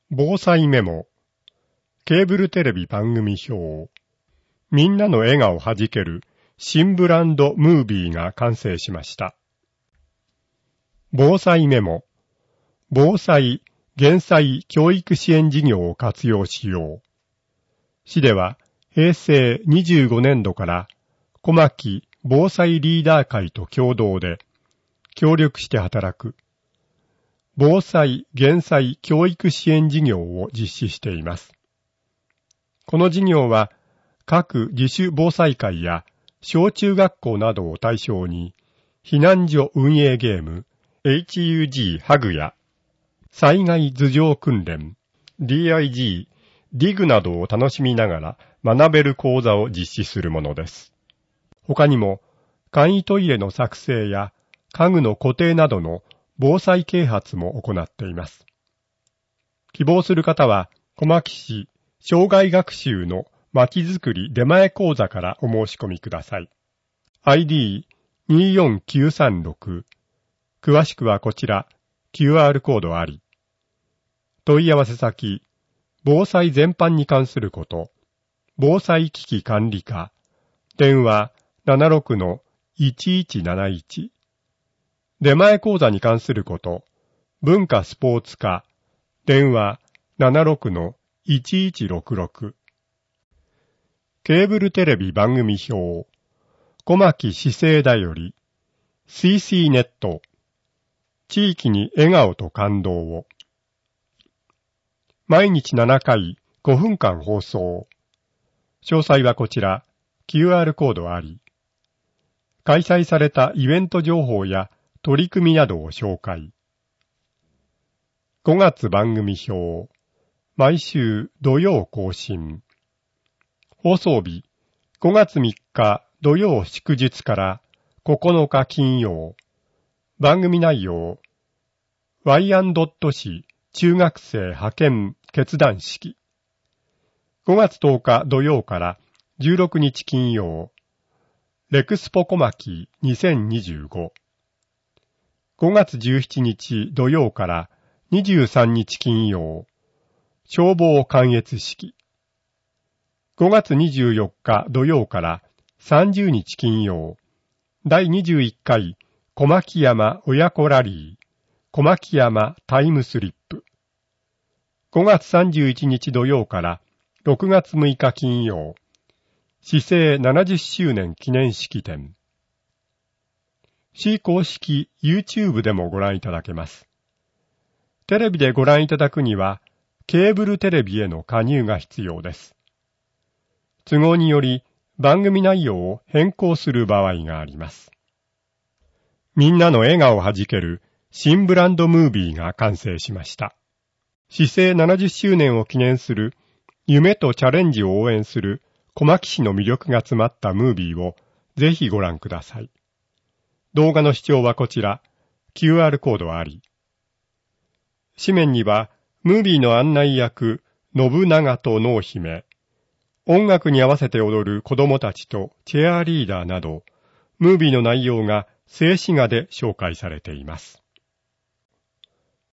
防災メモ、ケーブルテレビ番組表、みんなの笑顔はじける新ブランドムービーが完成しました。防災メモ、防災・減災教育支援事業を活用しよう。市では平成25年度から小牧防災リーダー会と共同で協力して働く防災・減災教育支援事業を実施しています。この事業は各自主防災会や小中学校などを対象に避難所運営ゲーム HUG ハグや災害頭上訓練 DIG ディグなどを楽しみながら学べる講座を実施するものです。他にも簡易トイレの作成や家具の固定などの防災啓発も行っています。希望する方は小牧市障害学習のまちづくり出前講座からお申し込みください。ID24936 詳しくはこちら QR コードあり。問い合わせ先防災全般に関すること、防災危機管理課、電話 76-1171、出前講座に関すること、文化スポーツ課、電話 76-1166、ケーブルテレビ番組表、小牧市政だより、CC ネット、地域に笑顔と感動を、毎日7回5分間放送。詳細はこちら、QR コードあり。開催されたイベント情報や取り組みなどを紹介。5月番組表。毎週土曜更新。放送日、5月3日土曜祝日から9日金曜。番組内容。Y&C中学生派遣決断式。5月10日土曜から16日金曜。レクスポ小牧2025。5月17日土曜から23日金曜。消防観閲式。5月24日土曜から30日金曜。第21回小牧山親子ラリー。小牧山タイムスリップ。5月31日土曜から6月6日金曜。市政70周年記念式典。市公式 YouTube でもご覧いただけます。テレビでご覧いただくには、ケーブルテレビへの加入が必要です。都合により番組内容を変更する場合があります。みんなの笑顔をはじける新ブランドムービーが完成しました。市政70周年を記念する夢とチャレンジを応援する小牧市の魅力が詰まったムービーをぜひご覧ください。動画の視聴はこちら、QR コードあり。紙面には、ムービーの案内役、信長と濃姫、音楽に合わせて踊る子供たちとチェアリーダーなど、ムービーの内容が静止画で紹介されています。